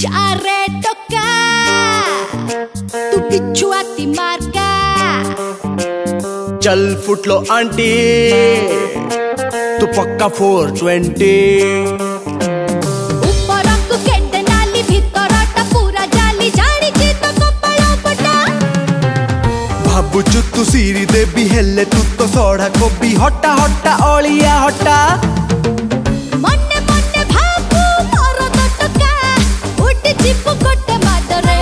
चारे टोका तू बिच्छुआती मार्का चल फुटलो आंटी तू पक्का 420 भाबुचु तू सीरी देवी हेले तू तो सोढ़ा कोबी हटा हटा ओलिया हटा मन्ने मन्ने भाबु मोर टोका उठ जिपु गोटे माडरे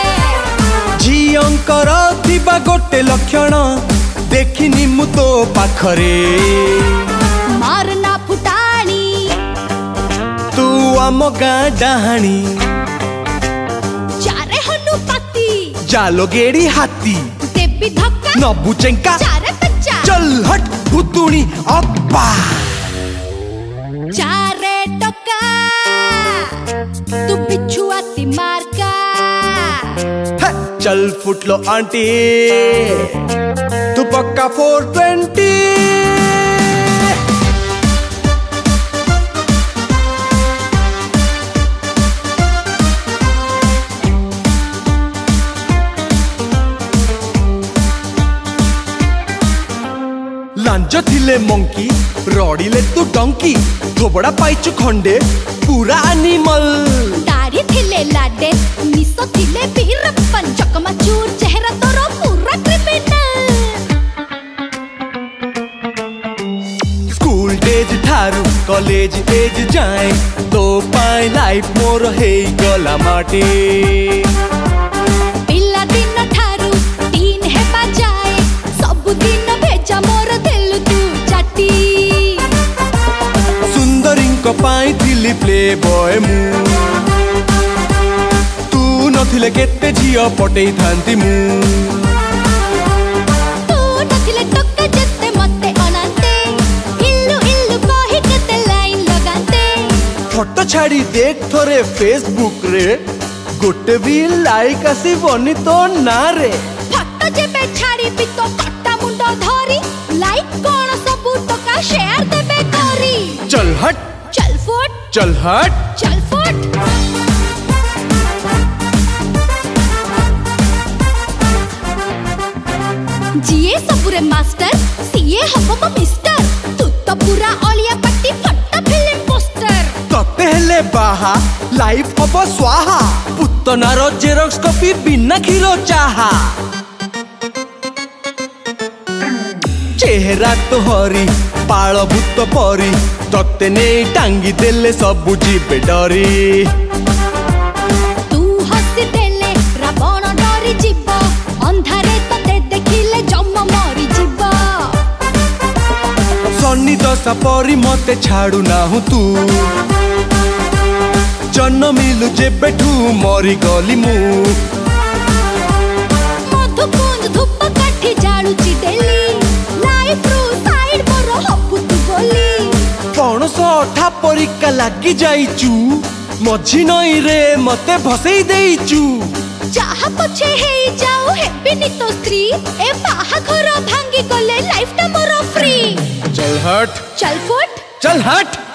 झियंकर थिबा गोटे लक्षण देखिनी मु तो पाखरे मारना फुटाणी तू आम गाँ डाहाणी चारे हनुपाती जालो गेड़ी हाथी देवी धक्का नबु चेंका चारे बच्चा चल हट भुतुणी अब्बा चारे टोका तू बिच्छुआती मार्का चल फुटलो आंटी तू पक्का 420 लांज थिले मंकी रड़िले तू डंकी थोबड़ा पाइचु खंडे पूरा एनिमल दाढ़ी थिले लाडे निसो थिले वीरप्पन चकमाचूर चेहरा तोरो पूरा क्रिमिनल स्कूल डेज ठारू कॉलेज एज जाए तो पाए लाइफ मोर हे गला माटी पिला दिन ठारू तीन है बजाए सब दिन भेजा मोर दिल तू चाटी सुंदरी को पाई थिली प्ले बॉय मु तू नथिले केते झियो पटेई थांती मु तू नथिले टोका जते मते अनांते इल्लू इल्लू कहि केते लाइन लगांते फोटो छाड़ी देख थोरे फेसबुक रे गोटे भी लाइक आसी बनी तो ना रे फोटो जेबे छाड़ी भी तो कट्टा मुंडो धरी लाइक कोन सबु टोका शेयर देबे करी चल हट चल फुट चल हट चल फुट जीए सबुरे मास्टर सीए हबो मो मिस्टर तू तो पूरा ओलिया पट्टी फट्टा फिल्म पोस्टर तते हेले बाहा लाइफ हबो स्वाहा पुतनारो जेरक्स कॉपी बिना खीरो चाहा चेहरा तो हरी पाल भूत परी तते ने टांगी देले सबु जीवे डरी तू हसी देले रावण डरी जीव अंधारे तते देखिले जम मरी जीव सन्नी दशा परी मते छाड़ू ना हूँ तू जन्म मिलु जेबेठू मरी गली मु मधुकुंज धूप काठी जाळुची डेली लाइफ रू साइड मोर हबु तू बोली पणस अठा परिका लागी जाइचू मझी नई रे मते भसई देइचू चाहा पछे हेई जाओ हेबिनी तो स्त्री ए बाहाघर भांगी गले लाइफ टा मोर फ्री चल हट चल फुट चल हट